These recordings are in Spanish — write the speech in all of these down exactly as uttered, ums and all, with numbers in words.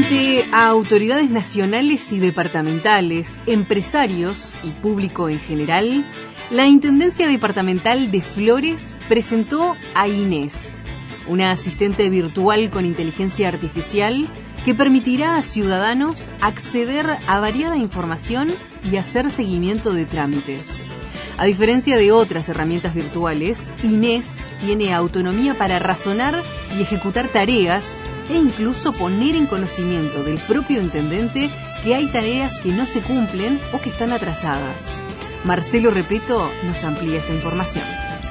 Frente a autoridades nacionales y departamentales, empresarios y público en general, la Intendencia Departamental de Flores presentó a Inés, una asistente virtual con inteligencia artificial que permitirá a ciudadanos acceder a variada información y hacer seguimiento de trámites. A diferencia de otras herramientas virtuales, Inés tiene autonomía para razonar y ejecutar tareas e incluso poner en conocimiento del propio intendente que hay tareas que no se cumplen o que están atrasadas. Marcelo Repeto nos amplía esta información.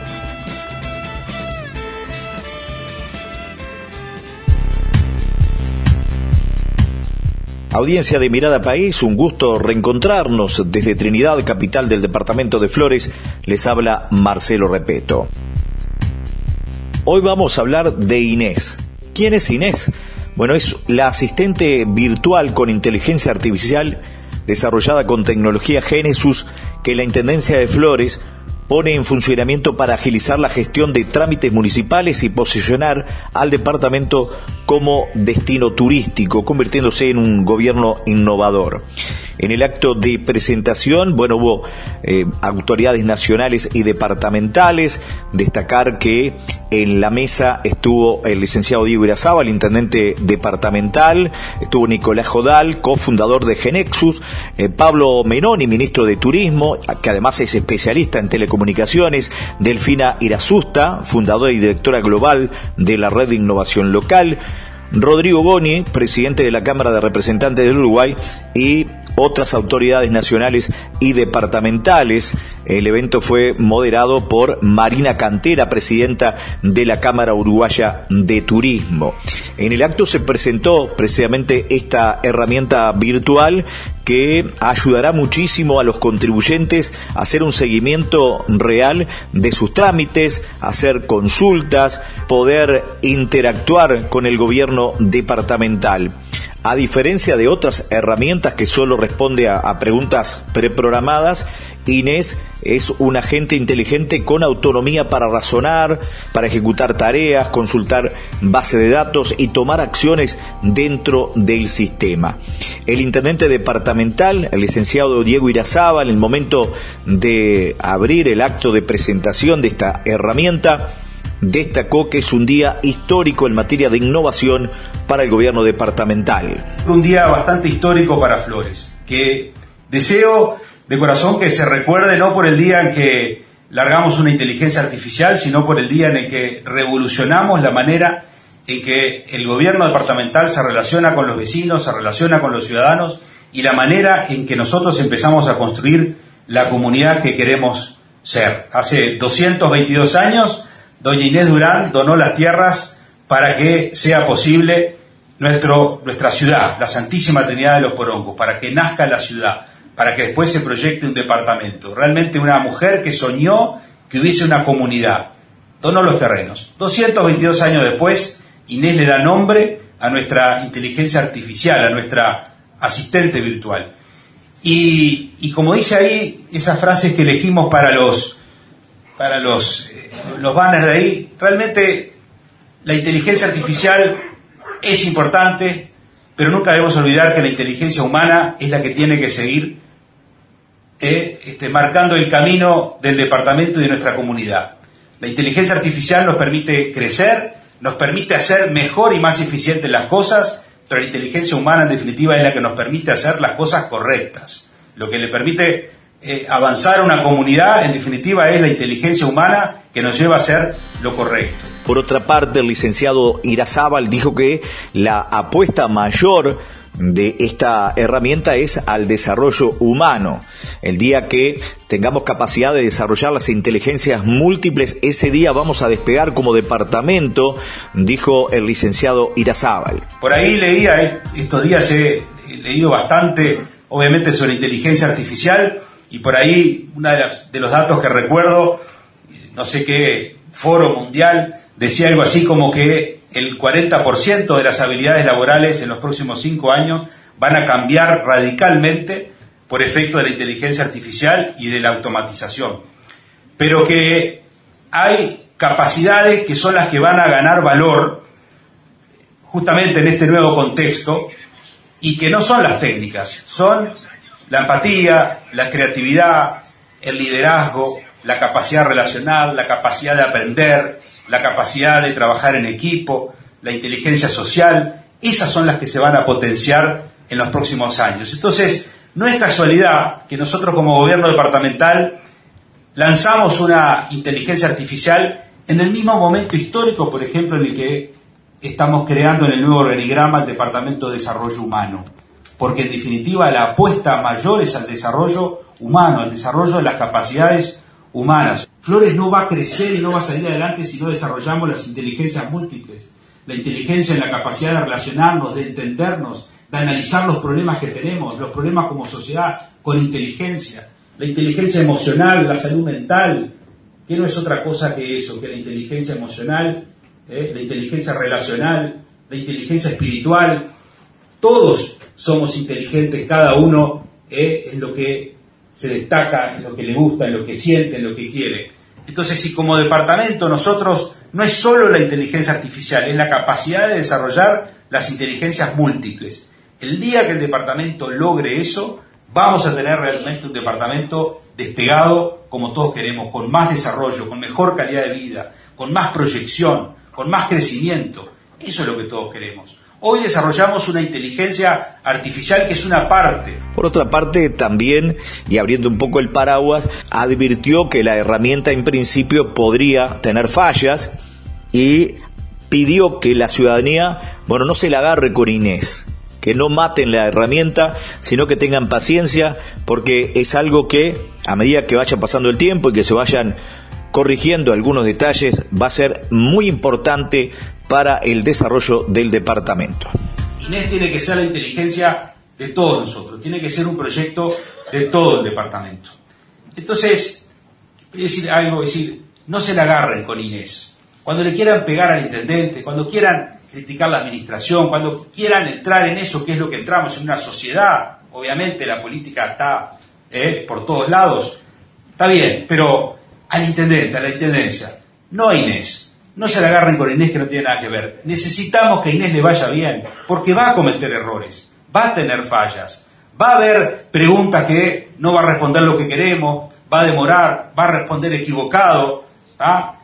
Audiencia de Mirada País, un gusto reencontrarnos desde Trinidad, capital del departamento de Flores. Les habla Marcelo Repeto. Hoy vamos a hablar de Inés. ¿Quién es Inés? Bueno, es la asistente virtual con inteligencia artificial desarrollada con tecnología Genesus que la Intendencia de Flores pone en funcionamiento para agilizar la gestión de trámites municipales y posicionar al departamento como destino turístico, convirtiéndose en un gobierno innovador. En el acto de presentación, bueno, hubo eh, autoridades nacionales y departamentales. Destacar que en la mesa estuvo el licenciado Diego Irazábal, intendente departamental, estuvo Nicolás Jodal, cofundador de Genexus, eh, Pablo Menoni, ministro de Turismo, que además es especialista en telecomunicaciones, Delfina Irazusta, fundadora y directora global de la Red de Innovación Local, Rodrigo Goni, presidente de la Cámara de Representantes del Uruguay, y otras autoridades nacionales y departamentales. El evento fue moderado por Marina Cantera, presidenta de la Cámara Uruguaya de Turismo. En el acto se presentó precisamente esta herramienta virtual que ayudará muchísimo a los contribuyentes a hacer un seguimiento real de sus trámites, hacer consultas, poder interactuar con el gobierno departamental. A diferencia de otras herramientas que solo responde a, a preguntas preprogramadas, Inés es un agente inteligente con autonomía para razonar, para ejecutar tareas, consultar base de datos y tomar acciones dentro del sistema. El intendente departamental, el licenciado Diego Irazábal, en el momento de abrir el acto de presentación de esta herramienta, destacó que es un día histórico en materia de innovación para el gobierno departamental. Un día bastante histórico para Flores, que deseo de corazón que se recuerde no por el día en que largamos una inteligencia artificial, sino por el día en el que revolucionamos la manera en que el gobierno departamental se relaciona con los vecinos, se relaciona con los ciudadanos, y la manera en que nosotros empezamos a construir la comunidad que queremos ser. Hace doscientos veintidós años, doña Inés Durán donó las tierras para que sea posible nuestro, nuestra ciudad, la Santísima Trinidad de los Poroncos, para que nazca la ciudad, para que después se proyecte un departamento. Realmente una mujer que soñó que hubiese una comunidad. Donó los terrenos. doscientos veintidós años después, Inés le da nombre a nuestra inteligencia artificial, a nuestra asistente virtual. Y, y como dice ahí, esas frases que elegimos para los... para los, eh, los banners de ahí, realmente la inteligencia artificial es importante, pero nunca debemos olvidar que la inteligencia humana es la que tiene que seguir eh, este, marcando el camino del departamento y de nuestra comunidad. La inteligencia artificial nos permite crecer, nos permite hacer mejor y más eficientes las cosas, pero la inteligencia humana en definitiva es la que nos permite hacer las cosas correctas. Lo que le permite Eh, avanzar a una comunidad, en definitiva, es la inteligencia humana que nos lleva a hacer lo correcto. Por otra parte, el licenciado Irazábal dijo que la apuesta mayor de esta herramienta es al desarrollo humano. El día que tengamos capacidad de desarrollar las inteligencias múltiples, ese día vamos a despegar como departamento, dijo el licenciado Irazábal. Por ahí leía, estos días he leído bastante, obviamente, sobre inteligencia artificial. Y por ahí, uno de, de los datos que recuerdo, no sé qué foro mundial, decía algo así como que el cuarenta por ciento de las habilidades laborales en los próximos cinco años van a cambiar radicalmente por efecto de la inteligencia artificial y de la automatización. Pero que hay capacidades que son las que van a ganar valor justamente en este nuevo contexto, y que no son las técnicas, son la empatía, la creatividad, el liderazgo, la capacidad relacional, la capacidad de aprender, la capacidad de trabajar en equipo, la inteligencia social. Esas son las que se van a potenciar en los próximos años. Entonces, no es casualidad que nosotros como gobierno departamental lanzamos una inteligencia artificial en el mismo momento histórico, por ejemplo, en el que estamos creando en el nuevo organigrama el Departamento de Desarrollo Humano. Porque en definitiva la apuesta mayor es al desarrollo humano, al desarrollo de las capacidades humanas. Flores no va a crecer y no va a salir adelante si no desarrollamos las inteligencias múltiples. La inteligencia en la capacidad de relacionarnos, de entendernos, de analizar los problemas que tenemos, los problemas como sociedad, con inteligencia. La inteligencia emocional, la salud mental, que no es otra cosa que eso, que la inteligencia emocional, eh, la inteligencia relacional, la inteligencia espiritual. Todos somos inteligentes, cada uno eh, en lo que se destaca, en lo que le gusta, en lo que siente, en lo que quiere. Entonces, si como departamento nosotros, no es solo la inteligencia artificial, es la capacidad de desarrollar las inteligencias múltiples. El día que el departamento logre eso, vamos a tener realmente un departamento despegado como todos queremos, con más desarrollo, con mejor calidad de vida, con más proyección, con más crecimiento. Eso es lo que todos queremos. Hoy desarrollamos una inteligencia artificial que es una parte. Por otra parte, también, y abriendo un poco el paraguas, advirtió que la herramienta en principio podría tener fallas y pidió que la ciudadanía, bueno, no se la agarre con Inés, que no maten la herramienta, sino que tengan paciencia, porque es algo que, a medida que vaya pasando el tiempo y que se vayan corrigiendo algunos detalles, va a ser muy importante para el desarrollo del departamento. Inés tiene que ser la inteligencia de todos nosotros, tiene que ser un proyecto de todo el departamento. Entonces, voy a decir algo, es decir, no se la agarren con Inés. Cuando le quieran pegar al intendente, cuando quieran criticar la administración, cuando quieran entrar en eso que es lo que entramos en una sociedad, obviamente la política está eh, por todos lados, está bien, pero al intendente, a la intendencia, no a Inés. No se la agarren con Inés, que no tiene nada que ver. Necesitamos que a Inés le vaya bien, porque va a cometer errores, va a tener fallas, va a haber preguntas que no va a responder lo que queremos, va a demorar, va a responder equivocado, ¿ah?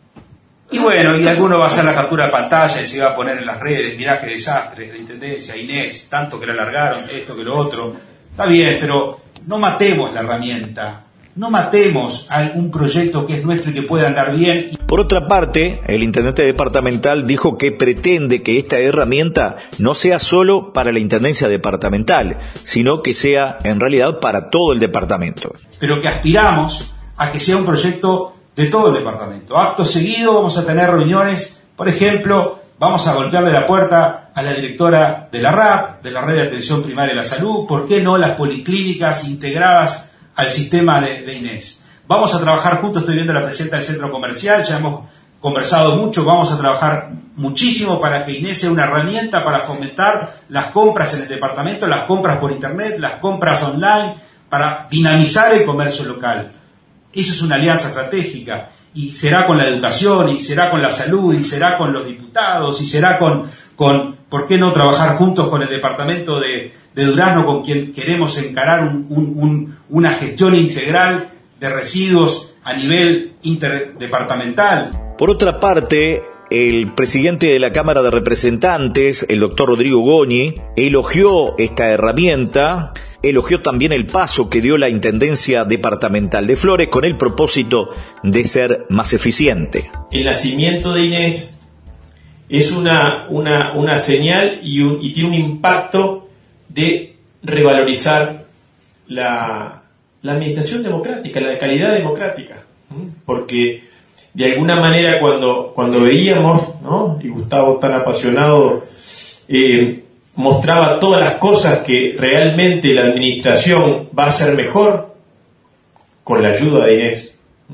Y bueno, y alguno va a hacer la captura de pantalla y se va a poner en las redes, mirá qué desastre, la intendencia, Inés, tanto que la alargaron, esto que lo otro. Está bien, pero no matemos la herramienta. No matemos algún proyecto que es nuestro y que pueda andar bien. Por otra parte, el intendente departamental dijo que pretende que esta herramienta no sea solo para la intendencia departamental, sino que sea en realidad para todo el departamento. Pero que aspiramos a que sea un proyecto de todo el departamento. Acto seguido vamos a tener reuniones, por ejemplo, vamos a golpearle la puerta a la directora de la R A P, de la Red de Atención Primaria de la Salud, ¿por qué no las policlínicas integradas al sistema de, de Inés? Vamos a trabajar juntos, estoy viendo a la presidenta del centro comercial, ya hemos conversado mucho, vamos a trabajar muchísimo para que Inés sea una herramienta para fomentar las compras en el departamento, las compras por internet, las compras online, para dinamizar el comercio local. Eso es una alianza estratégica, y será con la educación, y será con la salud, y será con los diputados, y será con, con ¿por qué no trabajar juntos con el departamento de, de Durazno, con quien queremos encarar un, un, un, una gestión integral de residuos a nivel interdepartamental? Por otra parte, el presidente de la Cámara de Representantes, el doctor Rodrigo Goñi, elogió esta herramienta, elogió también el paso que dio la Intendencia Departamental de Flores con el propósito de ser más eficiente. El nacimiento de Inés es una, una, una señal y, un, y tiene un impacto de revalorizar la, la administración democrática, la calidad democrática, porque de alguna manera cuando, cuando veíamos, ¿no? Y Gustavo tan apasionado eh, mostraba todas las cosas que realmente la administración va a hacer mejor con la ayuda de Inés.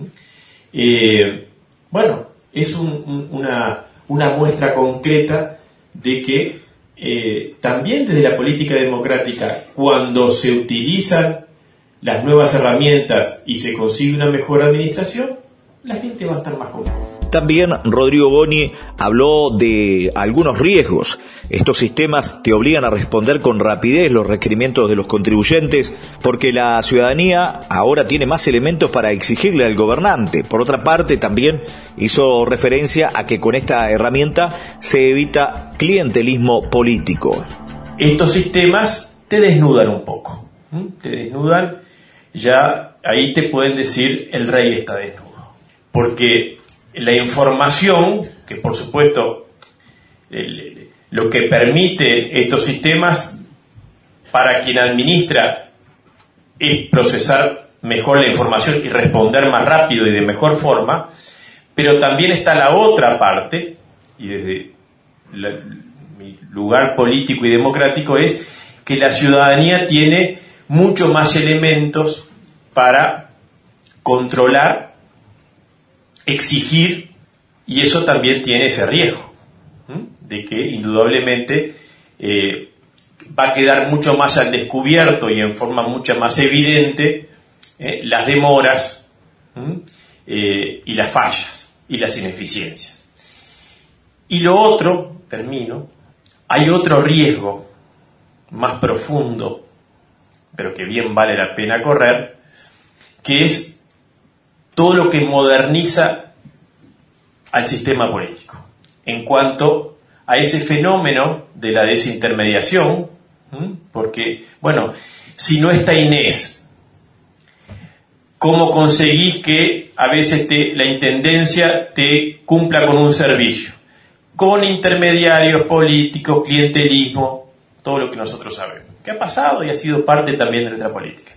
Eh, bueno, es un, un, una, una muestra concreta de que eh, también desde la política democrática, cuando se utilizan las nuevas herramientas y se consigue una mejor administración, la gente va a estar más cómoda. también Rodrigo Boni habló de algunos riesgos. Estos sistemas te obligan a responder con rapidez los requerimientos de los contribuyentes, porque la ciudadanía ahora tiene más elementos para exigirle al gobernante. Por otra parte, también hizo referencia a que con esta herramienta se evita clientelismo político. Estos sistemas te desnudan un poco, ¿Mm? te desnudan, ya ahí te pueden decir el rey está desnudo, porque la información, que por supuesto el, lo que permite estos sistemas para quien administra es procesar mejor la información y responder más rápido y de mejor forma, pero también está la otra parte, y desde la, mi lugar político y democrático es que la ciudadanía tiene mucho más elementos para controlar, exigir, y eso también tiene ese riesgo, ¿m? de que indudablemente eh, va a quedar mucho más al descubierto y en forma mucho más evidente eh, las demoras eh, y las fallas y las ineficiencias. Y lo otro, termino, hay otro riesgo más profundo, pero que bien vale la pena correr, que es todo lo que moderniza al sistema político en cuanto a ese fenómeno de la desintermediación, ¿m? porque, bueno, si no está Inés, ¿cómo conseguís que a veces te, la intendencia te cumpla con un servicio? Con intermediarios políticos, clientelismo, todo lo que nosotros sabemos, que ha pasado y ha sido parte también de nuestra política.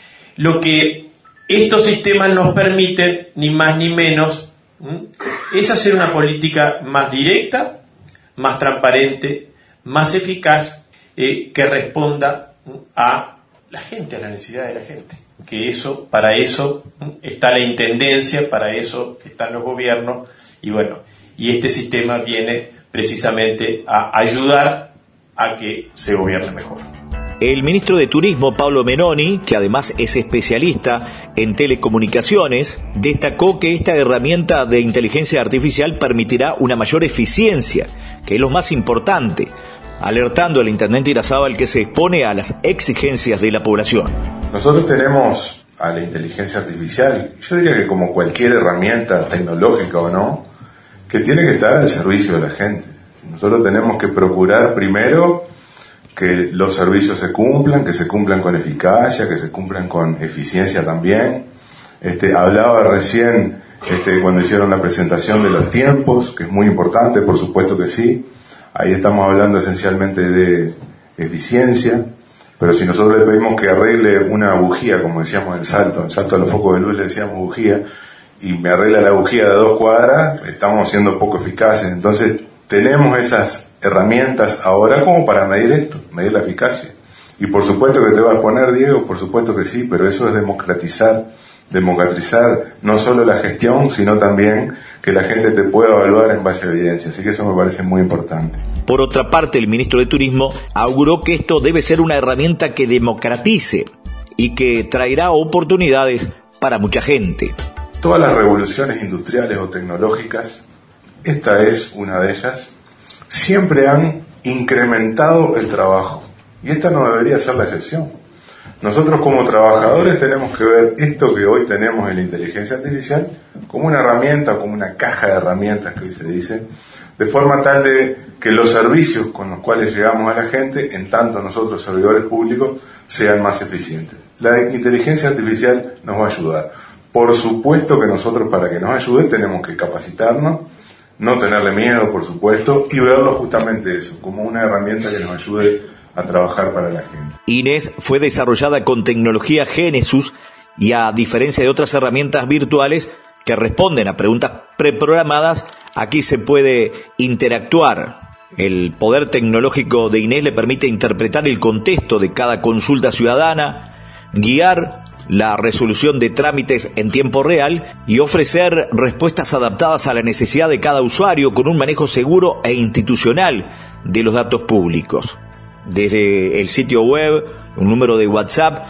Lo que estos sistemas nos permiten, ni más ni menos, ¿m? es hacer una política más directa, más transparente, más eficaz, eh, que responda a la gente, a la necesidad de la gente. Que eso, para eso ¿m? está la intendencia, para eso están los gobiernos, y bueno, y este sistema viene precisamente a ayudar a que se gobierne mejor. El ministro de Turismo, Pablo Menoni, que además es especialista en telecomunicaciones, destacó que esta herramienta de inteligencia artificial permitirá una mayor eficiencia, que es lo más importante, alertando al intendente Irazábal que se expone a las exigencias de la población. Nosotros tenemos a la inteligencia artificial, yo diría que como cualquier herramienta tecnológica o no, que tiene que estar al servicio de la gente. Nosotros tenemos que procurar primero que los servicios se cumplan, que se cumplan con eficacia, que se cumplan con eficiencia también. Este, hablaba recién este, cuando hicieron la presentación de los tiempos, que es muy importante, por supuesto que sí. Ahí estamos hablando esencialmente de eficiencia, pero si nosotros le pedimos que arregle una bujía, como decíamos en Salto, en Salto a los focos de luz le decíamos bujía, y me arregla la bujía de dos cuadras, estamos siendo poco eficaces. Entonces tenemos esas herramientas ahora como para medir esto, medir la eficacia. Y por supuesto que te vas a poner, Diego, por supuesto que sí, pero eso es democratizar, democratizar no solo la gestión, sino también que la gente te pueda evaluar en base a evidencia. Así que eso me parece muy importante. Por otra parte, el ministro de Turismo auguró que esto debe ser una herramienta que democratice y que traerá oportunidades para mucha gente. Todas las revoluciones industriales o tecnológicas, esta es una de ellas, siempre han incrementado el trabajo. Y esta no debería ser la excepción. Nosotros como trabajadores tenemos que ver esto que hoy tenemos en la inteligencia artificial como una herramienta, como una caja de herramientas que hoy se dice, de forma tal de que los servicios con los cuales llegamos a la gente, en tanto nosotros servidores públicos, sean más eficientes. La inteligencia artificial nos va a ayudar. Por supuesto que nosotros, para que nos ayude, tenemos que capacitarnos, no tenerle miedo, por supuesto, y verlo justamente eso, como una herramienta que nos ayude a trabajar para la gente. Inés fue desarrollada con tecnología Genesus y, a diferencia de otras herramientas virtuales que responden a preguntas preprogramadas, aquí se puede interactuar. El poder tecnológico de Inés le permite interpretar el contexto de cada consulta ciudadana, guiar la resolución de trámites en tiempo real y ofrecer respuestas adaptadas a la necesidad de cada usuario con un manejo seguro e institucional de los datos públicos. Desde el sitio web, un número de WhatsApp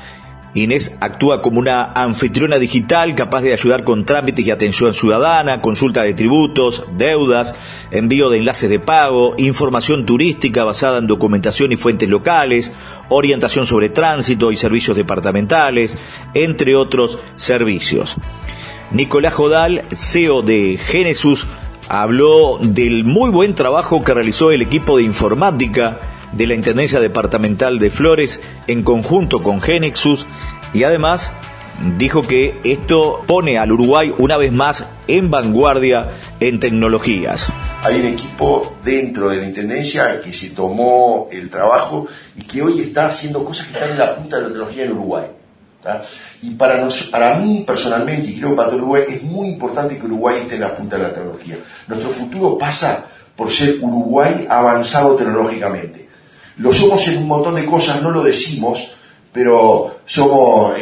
Inés actúa como una anfitriona digital capaz de ayudar con trámites y atención ciudadana, consulta de tributos, deudas, envío de enlaces de pago, información turística basada en documentación y fuentes locales, orientación sobre tránsito y servicios departamentales, entre otros servicios. Nicolás Jodal, C E O de Genesus, habló del muy buen trabajo que realizó el equipo de informática de la Intendencia Departamental de Flores en conjunto con Genesus, y además dijo que esto pone al Uruguay una vez más en vanguardia en tecnologías. Hay un equipo dentro de la Intendencia que se tomó el trabajo y que hoy está haciendo cosas que están en la punta de la tecnología en Uruguay. ¿tá? Y para, nos, para mí personalmente, y creo que para todo Uruguay, es muy importante que Uruguay esté en la punta de la tecnología. Nuestro futuro pasa por ser Uruguay avanzado tecnológicamente. Lo somos en un montón de cosas, no lo decimos, pero somos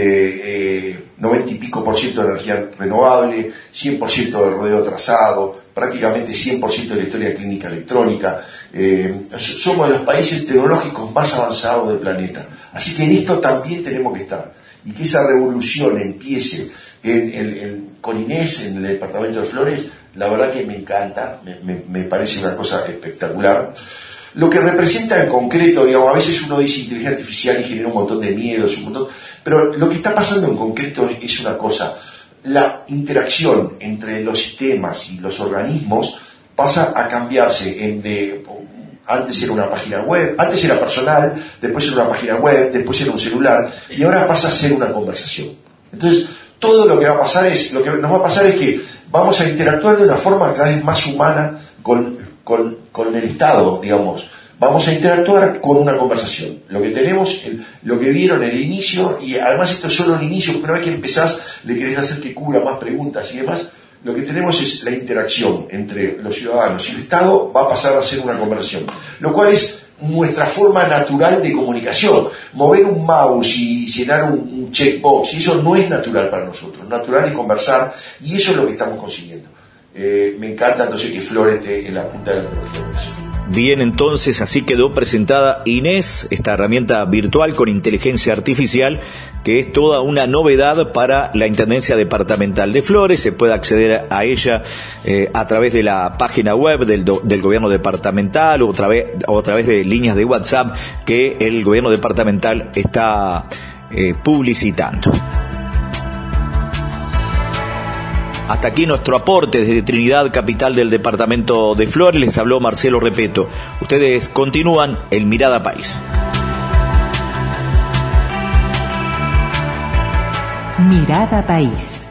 este, eh, noventa y pico por ciento de energía renovable, cien por ciento de rodeo trazado, prácticamente cien por ciento de la historia clínica electrónica. Eh, somos de los países tecnológicos más avanzados del planeta. Así que en esto también tenemos que estar. Y que esa revolución empiece en, en, en, con Inés en el departamento de Flores, la verdad que me encanta, me, me, me parece una cosa espectacular. Lo que representa en concreto, digamos, a veces uno dice inteligencia artificial y genera un montón de miedos, un montón, pero lo que está pasando en concreto es, es una cosa. La interacción entre los sistemas y los organismos pasa a cambiarse en de, antes era una página web, antes era personal, después era una página web, después era un celular, y ahora pasa a ser una conversación. Entonces, todo lo que va a pasar es, lo que nos va a pasar es que vamos a interactuar de una forma cada vez más humana con Con, con el Estado, digamos. Vamos a interactuar con una conversación. Lo que tenemos, el, lo que vieron en el inicio, y además esto es solo el inicio, porque una vez que empezás, le querés hacer que cubra más preguntas y demás, lo que tenemos es la interacción entre los ciudadanos y el Estado va a pasar a ser una conversación. Lo cual es nuestra forma natural de comunicación. Mover un mouse y llenar un, un checkbox, y eso no es natural para nosotros. Natural es conversar, y eso es lo que estamos consiguiendo. Eh, me encanta entonces que Flores esté en la punta de la tecnología. Bien, entonces así quedó presentada Inés, esta herramienta virtual con inteligencia artificial que es toda una novedad para la Intendencia Departamental de Flores. Se puede acceder a ella eh, a través de la página web del, do, del gobierno departamental o a, través, o a través de líneas de WhatsApp que el gobierno departamental está eh, publicitando. Hasta aquí nuestro aporte desde Trinidad, capital del departamento de Flores. Les habló Marcelo Repeto. Ustedes continúan en Mirada País. Mirada País.